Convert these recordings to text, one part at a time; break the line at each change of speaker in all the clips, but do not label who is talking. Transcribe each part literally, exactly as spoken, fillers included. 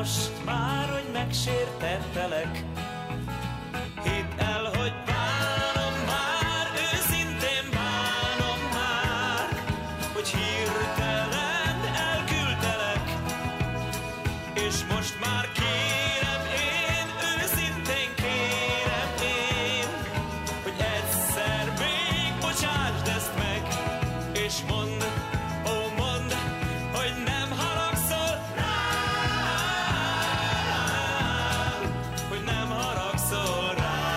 most már, hogy megsértettelek. Hidd el, hogy bánom már, őszintén bánom már, hogy hirtelen elküldtelek. És most már kérem én, őszintén kérem én, hogy egyszer még bocsásd ezt meg, és mondd, ó mondd, hogy nem haragszol rám, hogy nem haragszol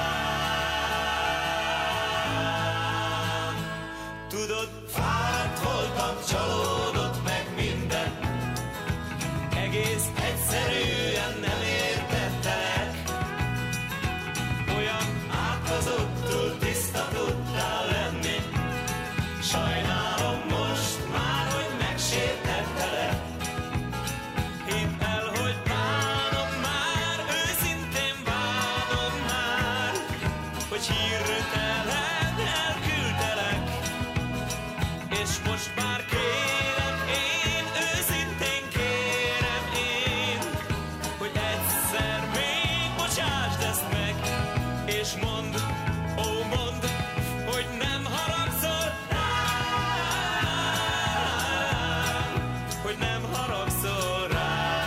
rám. Tudod, fáradt voltam, csalódott meg minden, egész egyszerűen nem értettelek. Olyan átkozottul tiszta tudtál lenni, sajnálom most már, hogy megsértettelek. Hidd el, hogy bánom már, őszintén bánom már, hogy hirtelen elküldtelek. És most már kérem én, őszintén kérem én, hogy egyszer még bocsásd ezt meg, és mondd, ó mondd, hogy nem haragszol rám, hogy nem haragszol rám.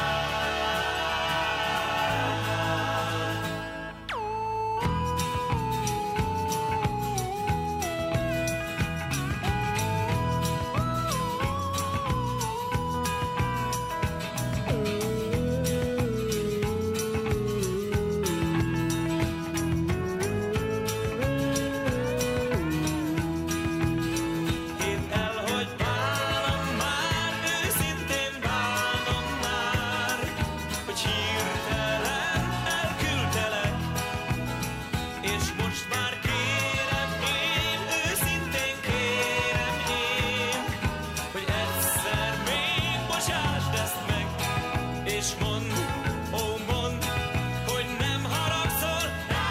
Hidd el, hogy bánom már, őszintén bánom már, hogy hirtelen elküldtelek. És most már kérem én, őszintén kérem én, hogy egyszer még bocsásd ezt meg, és mondd, ó mondd, hogy nem haragszol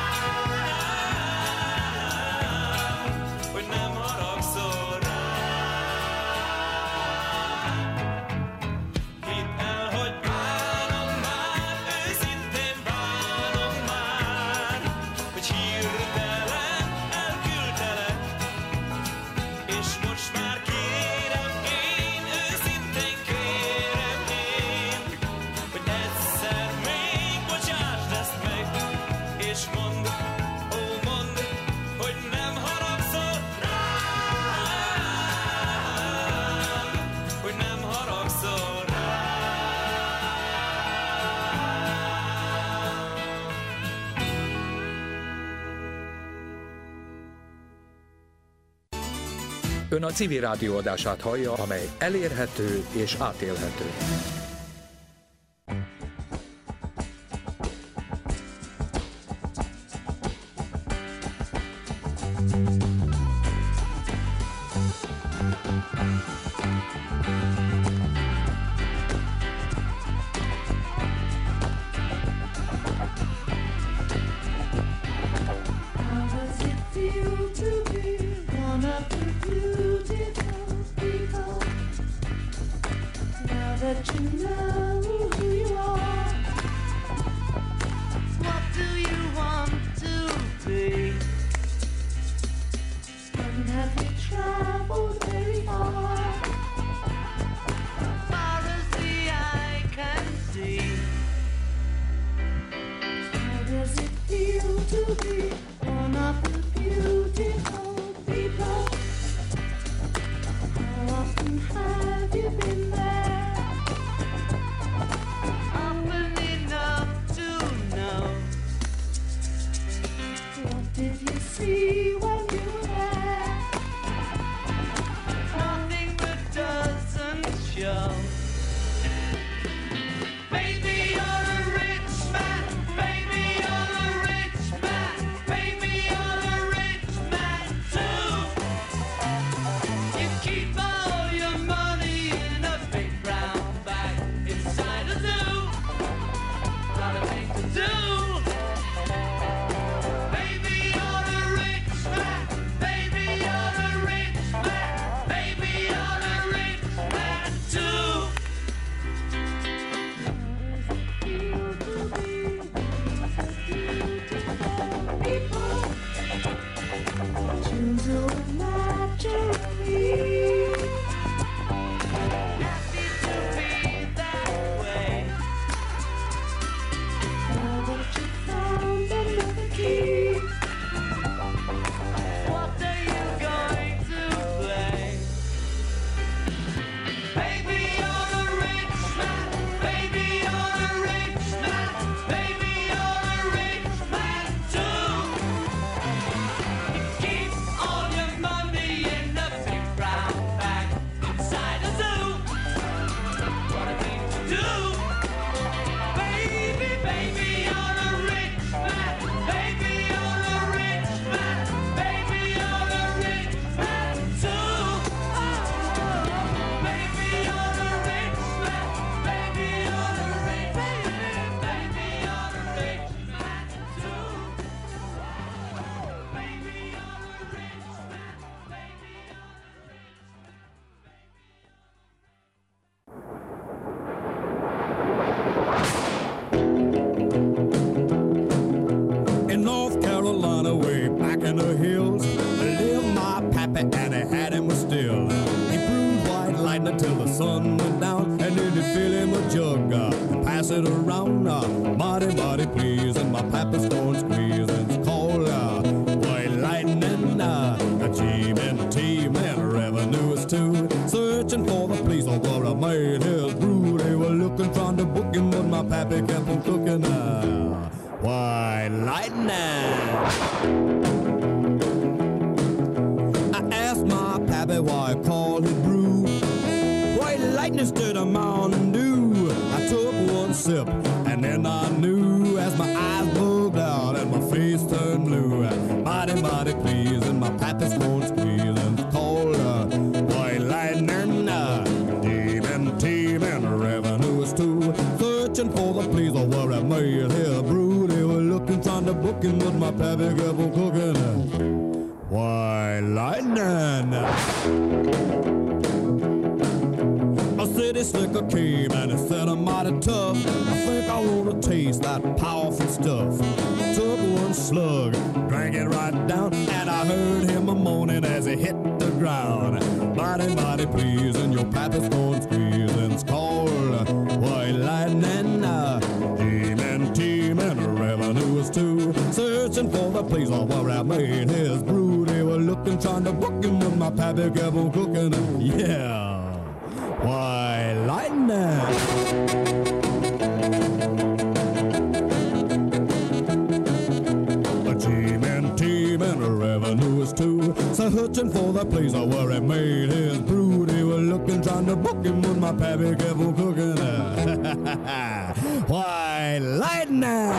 rám, hogy nem haragszol rám. Hidd el, hogy bánom már, őszintén bánom már, hogy hirtelen elküldtelek. És most már kérem én, őszintén kérem én, hogy egyszer még bocsásd ezt meg, és mondd, ó mondd, hogy nem haragszol rám, hogy nem haragszol rám.
Ön a Civil Rádió adását hallja, amely elérhető és átélhető.
How does it feel to be one of the beautiful people? Now that you know who you are, what do you want to be? And have you traveled very far? Far as the eye can see. How does it feel to be one of the beautiful people? How often have you been there? Often enough to know. What did you see when you were there? Nothing that doesn't show. Baby, you're a rich man. Baby, you're a rich man. Baby, you're a rich man too. You keep all your money
sit around, uh, mighty, mighty pleased, and my papa's going squeeze, and it's called uh, white lightning, uh, a G M T man, revenue is too, searching for the place of where I made his brew. They were looking, trying to book him, but my pappy kept on cooking, uh, white lightning. I asked my pappy why I called his brew white lightning instead of Mountain Dew. I took one sip and then I knew as my eyes bugged out and my face turned blue. Mighty, mighty pleased and my pappy's going squeezing. It's called uh, white lightning. Uh, demon, demon, revenue is too. Searching for the place of where I made his brew. They were looking, trying to book him, but my pappy kept on cooking. Uh, white lightning. A city slicker came and it said I'm mighty tough. I think I wanna taste that powerful stuff. Took one slug, drank it right down, and I heard him a moaning as he hit the ground. Mighty, mighty pleased, and your pappy's going squeezing. It's called white lightning. Demon, demon, revenue is too. Searching for the place where I made his brew. They were looking, trying to book him, but my pappy kept on cooking. Yeah. Why, lightning! A team and team and a revenue is too. So searching for the place where he made his brew. They were looking, trying to book him, but my pappy kept on cooking. Why, lightning!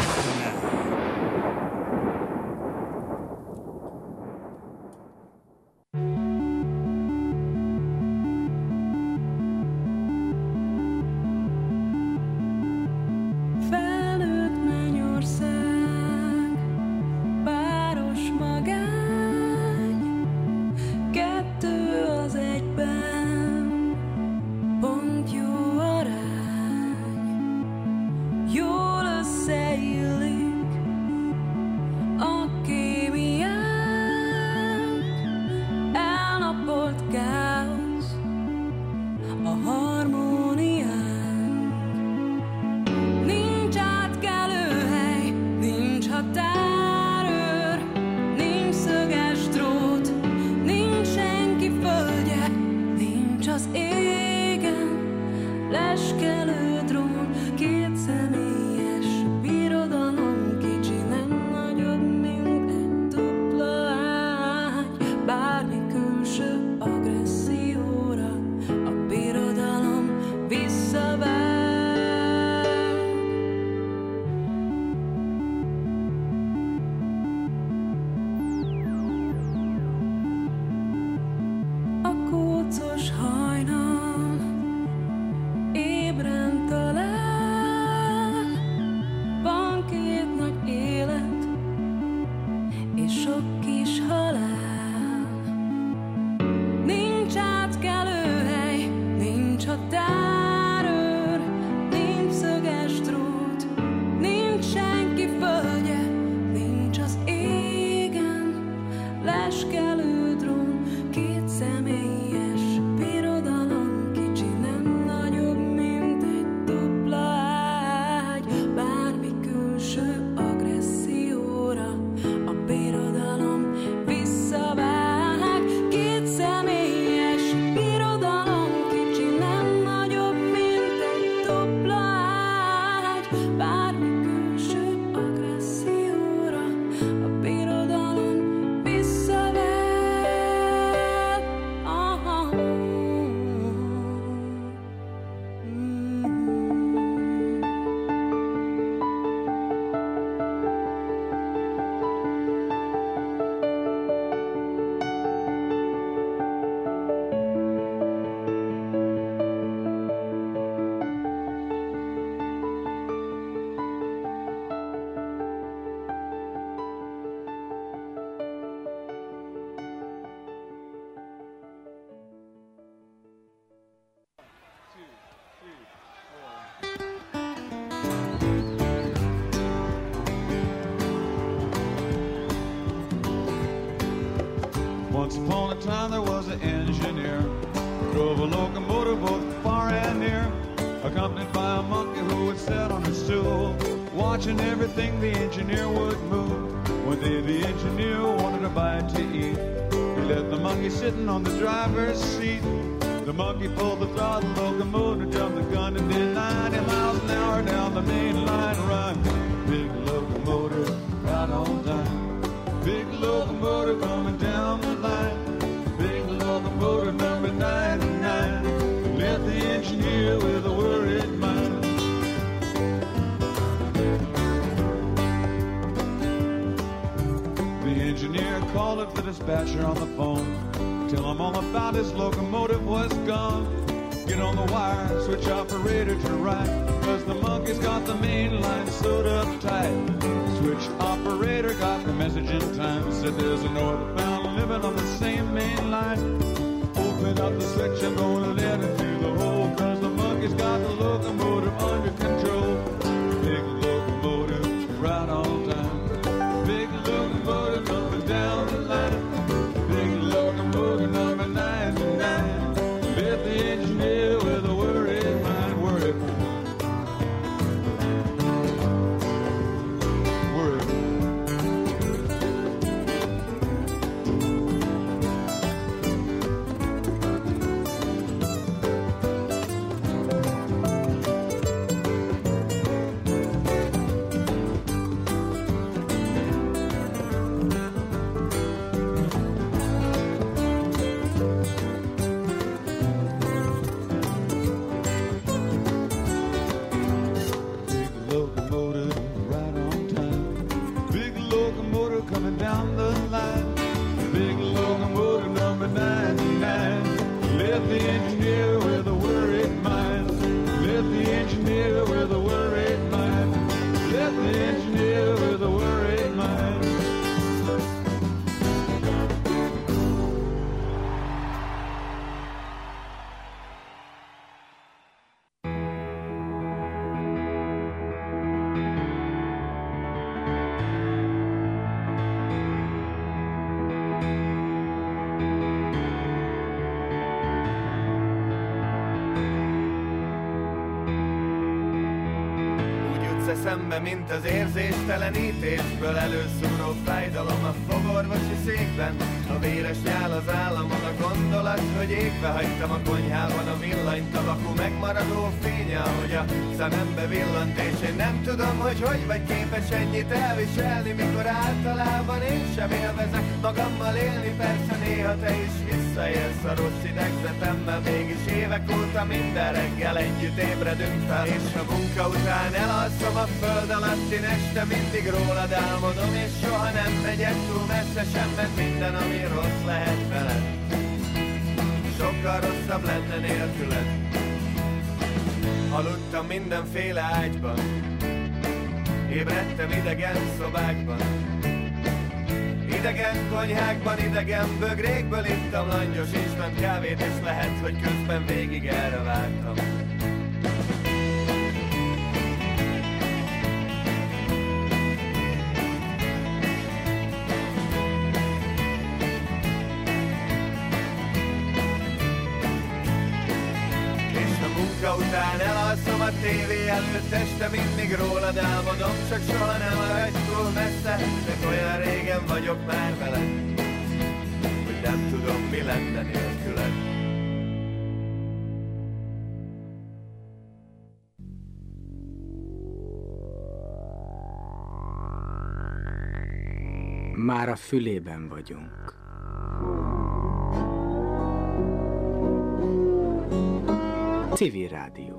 Once upon a time there was an engineer who drove a locomotive both far and near, accompanied by a monkey who would sat on a stool, watching everything the engineer would move. One day the engineer wanted a bite to eat. He left the monkey sitting on the driver's seat. The monkey pulled the throttle, locomotive jumped the gun and did ninety miles an hour down the main line run. Big locomotive right on time. Big locomotive coming down the line. Big locomotive number ninety-nine. Left the engineer with a worried mind. The engineer called up the dispatcher on the phone. Tell him all about his locomotive was gone. Get on the wire, switch operator to right, cause the monkey's got the main line sewed up tight. Switch operator got the message in time. Said there's a northbound living on the same main line. Open up the switch, I'm gonna let it through the hole, cause the monkey's got the locomotive under control. Big locomotive, right on time. Big locomotive up and down the line. Big locomotive number ninety-nine. Left the engineer with a worried mind. Worried mind. Worried mind.
Szembe, mint az érzéstelenítésből előszúró fájdalom a fogorvosi székben. A véres nyál az államon, a gondolat, hogy égve hagytam a konyhában a villanyt, a vaku megmaradó fénye, ahogy a szemembe villant, és én nem tudom, hogy hogy vagy képes ennyit elviselni, mikor általában én sem élvezek magammal élni. Persze néha te is visszaélsz a rossz idegzetemmel, mégis évek óta minden reggel együtt ébredünk fel, és a munka után elalszom a föld alattin este, mindig rólad álmodom, és soha nem megyek túl messze sem, mert minden, ami rossz lehet veled, sokkal rosszabb lenne nélküled. Aludtam mindenféle ágyban, ébredtem idegen szobákban, idegen konyhákban, idegen bögrékből ittam langyos ízben kávét, és lehet, hogy közben végig erre vártam. Után elalszom a tévé előtt este, mindig rólad álmodom, csak soha nem hagyj túl messze, de olyan régen vagyok már veled, hogy nem tudom, mi lenne nélküled.
Már a fülében vagyunk. Civil Rádió.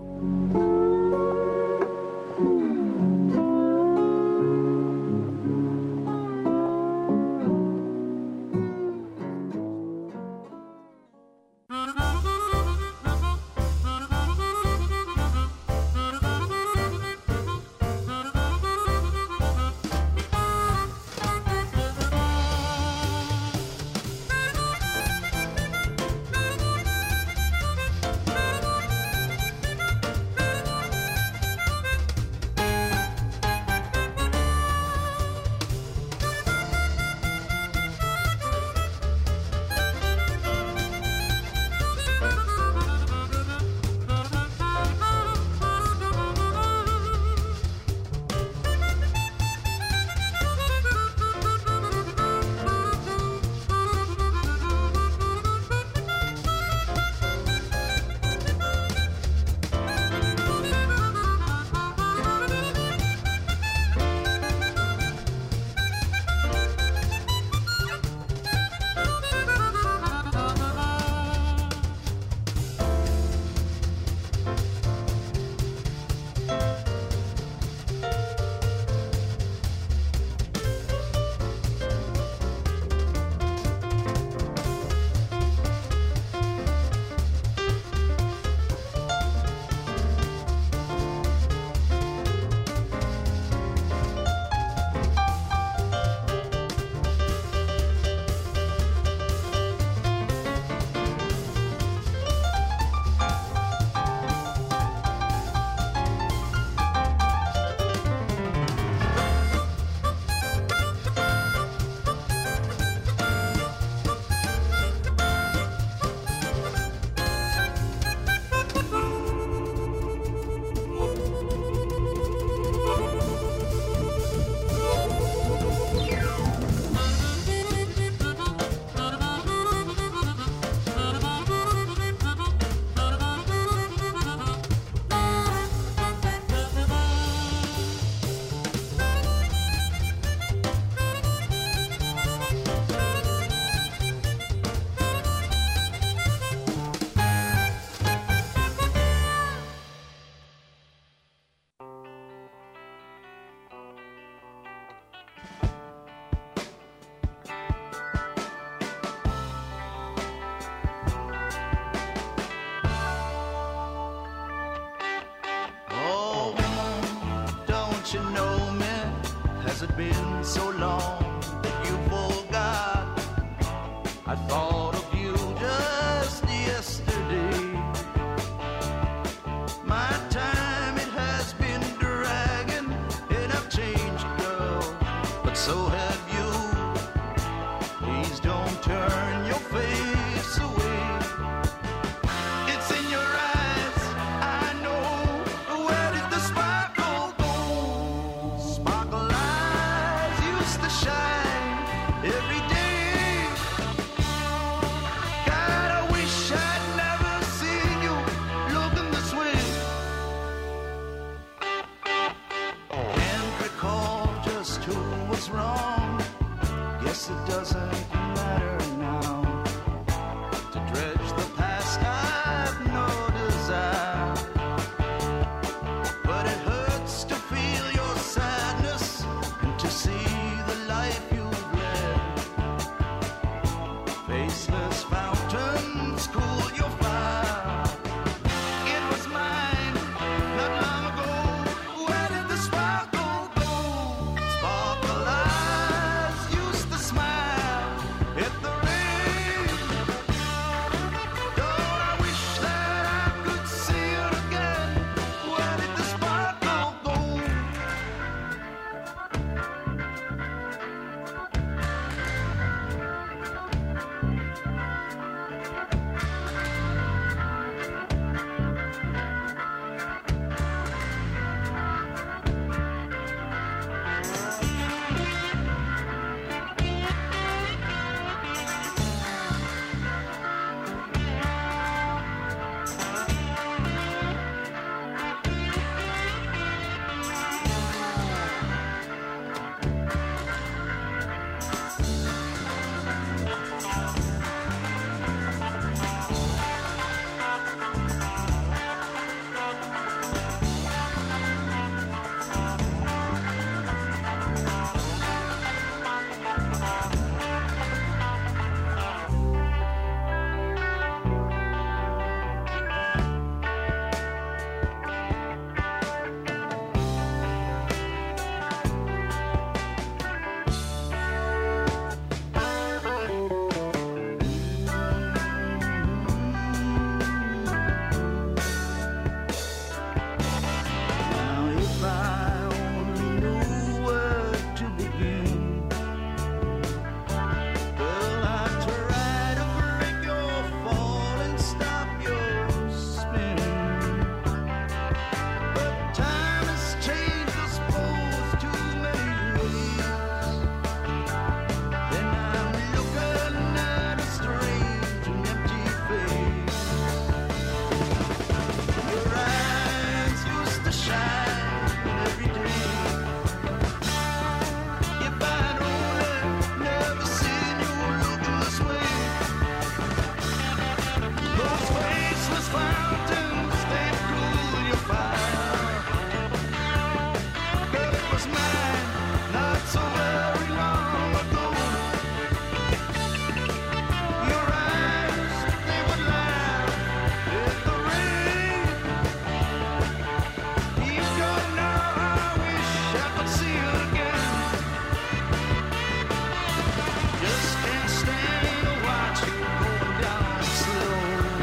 you know me? Has it been so long that you forgot? I thought of you just yesterday. My time, it has been dragging, and I've changed, girl, but so have you. Please don't turn your face away. It's in your eyes, I know. Where did the sparkle go? Sparkle eyes used to shine every day. God, I wish I'd never seen you looking this way. Can't recall just who was wrong. Guess it doesn't matter now. To dredge the past, I've no desire. But it hurts to feel your sadness and to see the life you've led. Faceless fountains cool your fire. It was mine not long ago. Where did the sparkle go? Sparkle eyes used to smile at the rain. Don't I wish that I could see it again? Where did the sparkle go? Now if I only knew where to begin, well, I'd try to break your fall and stop your spin. But time has changed us both too many ways. Then I'm looking at a strange and empty face. Your eyes used to shine every day. If I'd only never seen you looking this way. Those faceless fountains, they cool your fire. Girl, it was mine not so very long ago. Your eyes, they would laugh at the rain. You don't know how I wish I could see you again. Just can't stand to watch you going down slow.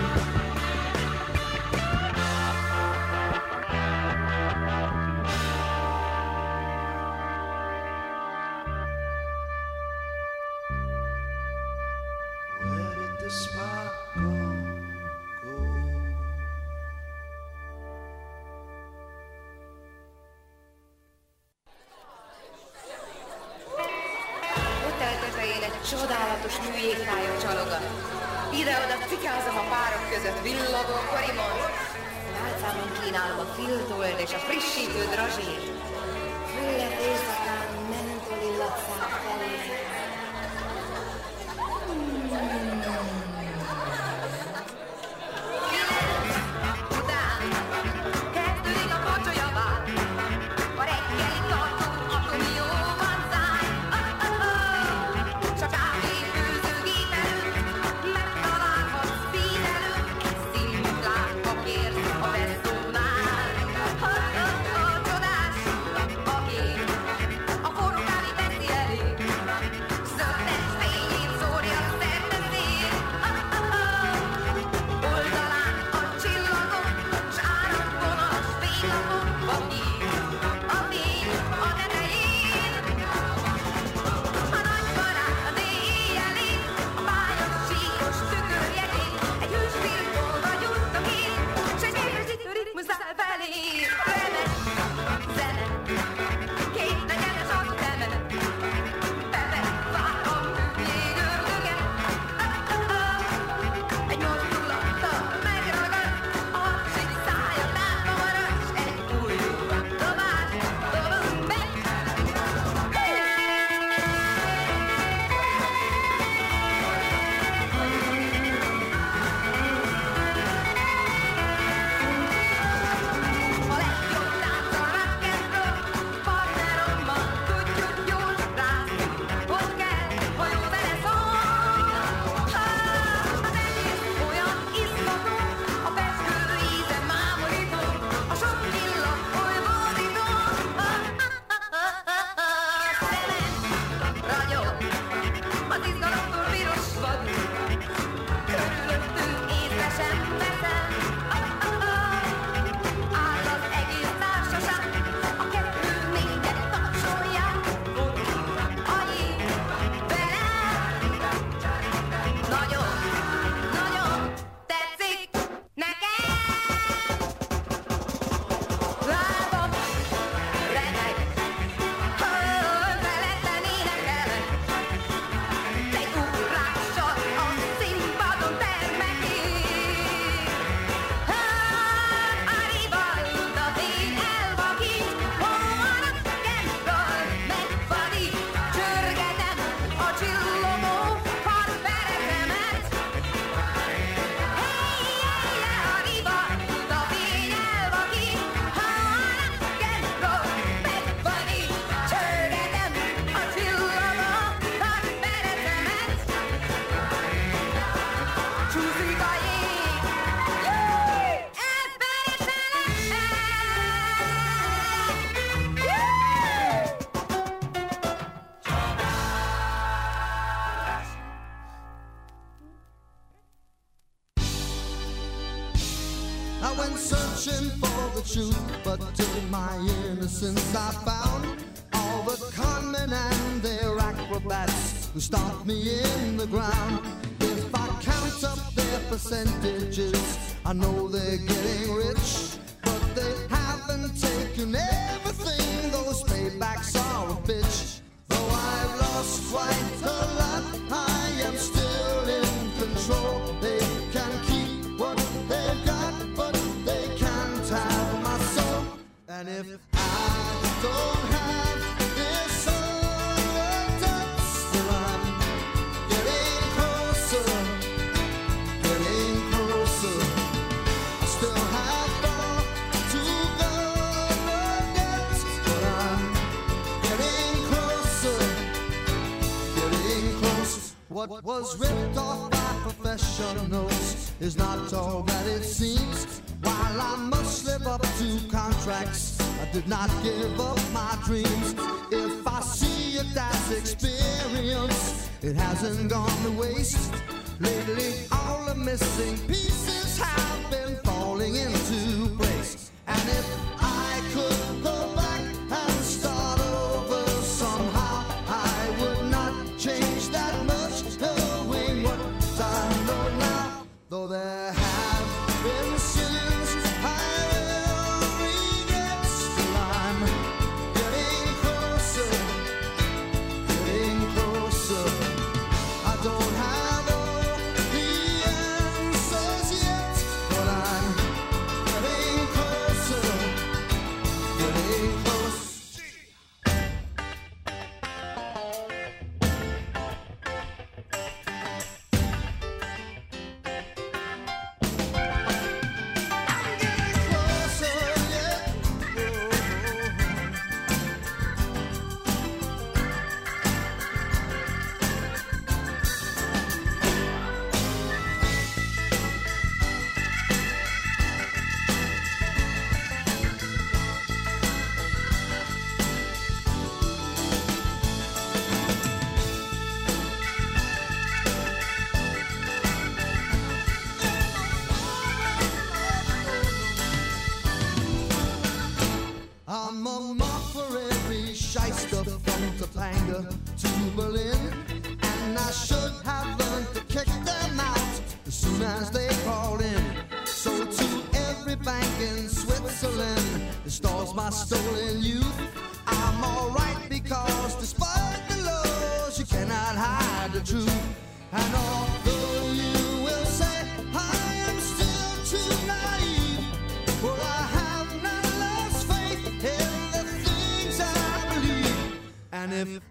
Where did the sparkle go?
Hotel tetején egy csodálatos műjégpálya csalogat. Ide-oda cikázom a párok között villogó korimont. Álcámon kínálom a filtolt és a frissítő drazsét. Füllet éjszakán mentol illatszák felé. Után kezdődik a kocsolyavár. A reggeli tartó atomió van száj. S a kávéfőzőgép előtt megtalálhatsz víz előtt. Színlát a kérsz a vesszónál. Csodás
I went searching for the truth, but in my innocence I found all the conmen and their acrobats who stomped me in the ground. If I count up their percentages, I know they're getting rich, but they haven't taken everything. Those paybacks are a bitch. Though I've lost quite a lot, I am still in control. They can keep what they've got, but they can't have my soul. And if I don't have this underdone, still I'm getting closer, getting closer. I still have far to go yet, but I'm getting closer, getting closer. What was ripped off by professionals is not all that it seems. While I must live up to contracts, I did not give up my dreams. If I see it as experience, it hasn't gone to waste. Lately, all the missing pieces have been falling into place. And if I could go back and start over somehow, I would not change that much, knowing what I know now. Though there have been sins I will regret, still I'm getting closer, getting closer. I don't have all the answers yet, but I'm getting closer, getting closer. I'm a mark for every shyster from Topanga to Berlin, and I should have learned to kick them out as soon as they called in. So to every bank in Switzerland that stores my stolen youth, I'm alright because despite the laws, you cannot hide the truth. And although you will say I am still too naive, well, I have not lost faith in the things I believe. And if